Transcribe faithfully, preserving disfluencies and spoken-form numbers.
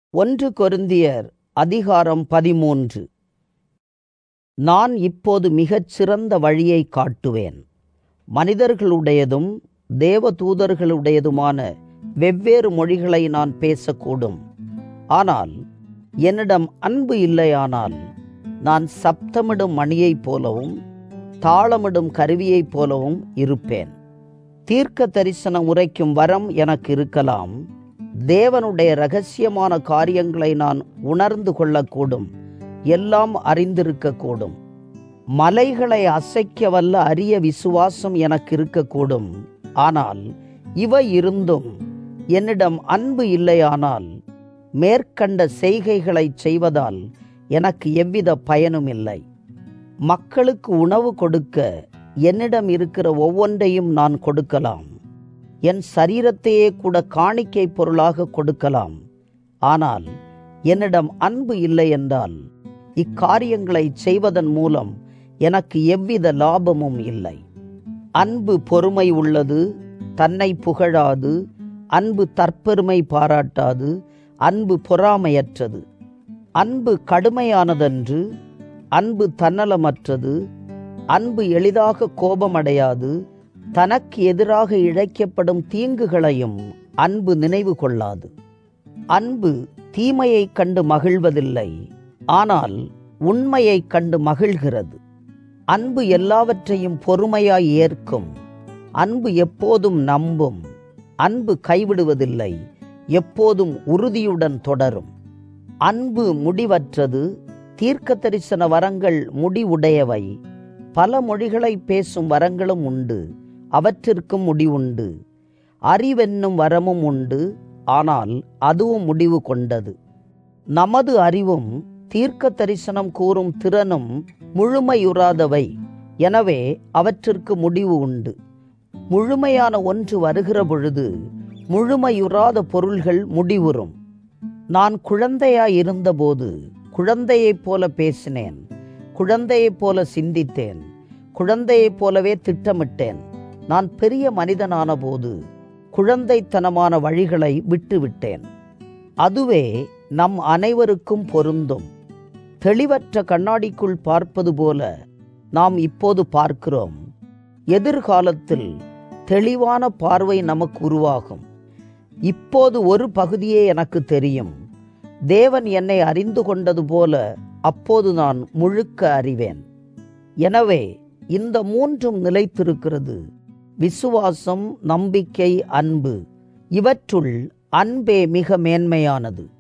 ஒன்று கொரிந்தியர் அதிகாரம் பதிமூன்று. நான் இப்போது மிகச் சிறந்த வழியை காட்டுவேன். மனிதர்களுடையதும் தேவதூதர்களுடையதுமான வெவ்வேறு மொழிகளை நான் பேசக்கூடும். ஆனால் என்னிடம் அன்பு இல்லையானால் நான் சப்தமிடும் மணியைப் போலவும் தாளமிடும் கருவியைப் போலவும் இருப்பேன். தீர்க்க தரிசனம் உரைக்கும் வரம் எனக்கு இருக்கலாம். தேவனுடைய இரகசியமான காரியங்களை நான் உணர்ந்து கொள்ளக்கூடும், எல்லாம் அறிந்திருக்கக்கூடும். மலைகளை அசைக்க வல்ல அரிய விசுவாசம் எனக்கு இருக்கக்கூடும். ஆனால் இவை இருந்தும் என்னிடம் அன்பு இல்லையானால் மேற்கண்ட செய்கைகளை செய்வதால் எனக்கு எவ்வித பயனும் இல்லை. மக்களுக்கு உணவு கொடுக்க என்னிடம் இருக்கிற ஒவ்வொன்றையும் நான் கொடுக்கலாம். என் சரீரத்தையே கூட காணிக்கை பொருளாக கொடுக்கலாம். ஆனால் என்னிடம் அன்பு இல்லை என்றால் இக்காரியங்களை செய்வதன் மூலம் எனக்கு எவ்வித லாபமும் இல்லை. அன்பு பொறுமை உள்ளது, தன்னை புகழாது. அன்பு தற்பெருமை பாராட்டாது. அன்பு பொறாமையற்றது. அன்பு கடுமையானதன்று. அன்பு தன்னலமற்றது. அன்பு எளிதாக கோபமடையாது. தனக்கு எதிராக இழைக்கப்படும் தீங்குகளையும் அன்பு நினைவு கொள்ளாது. அன்பு தீமையைக் கண்டு மகிழ்வதில்லை, ஆனால் உண்மையைக் கண்டு மகிழ்கிறது. அன்பு எல்லாவற்றையும் பொறுமையாய் ஏற்கும். அன்பு எப்போதும் நம்பும். அன்பு கைவிடுவதில்லை, எப்போதும் உறுதியுடன் தொடரும். அன்பு முடிவற்றது. தீர்க்க தரிசன வரங்கள் முடிவுடையவை. பல மொழிகளை பேசும் வரங்களும் உண்டு, அவற்றிற்கும் முடிவுண்டு. அறிவென்னும் வரமும் உண்டு, ஆனால் அதுவும் முடிவு கொண்டது. நமது அறிவும் தீர்க்க தரிசனம் கூறும் திறனும் முழுமையுறாதவை, எனவே அவற்றிற்கு முடிவு உண்டு. முழுமையான ஒன்று வருகிற பொழுது முழுமையுறாத பொருள்கள் முடிவுறும். நான் குழந்தையாய் இருந்தபோது குழந்தையைப் போல பேசினேன், குழந்தையைப் போல சிந்தித்தேன், குழந்தையைப் போலவே திட்டமிட்டேன். நான் பெரிய மனிதனான போது குழந்தைத்தனமான வழிகளை விட்டுவிட்டேன். அதுவே நம் அனைவருக்கும் பொருந்தும். தெளிவற்ற கண்ணாடிக்குள் பார்ப்பது போல நாம் இப்போது பார்க்கிறோம். எதிர்காலத்தில் தெளிவான பார்வை நமக்கு உருவாகும். இப்போது ஒரு பகுதியே எனக்கு தெரியும். தேவன் என்னை அறிந்து கொண்டது போல அப்போது நான் முழுக்க அறிவேன். எனவே இந்த மூன்றும் நிலைத்திருக்கிறது: விசுவாசம், நம்பிக்கை, அன்பு. இவற்றுள் அன்பே மிக மேன்மையானது.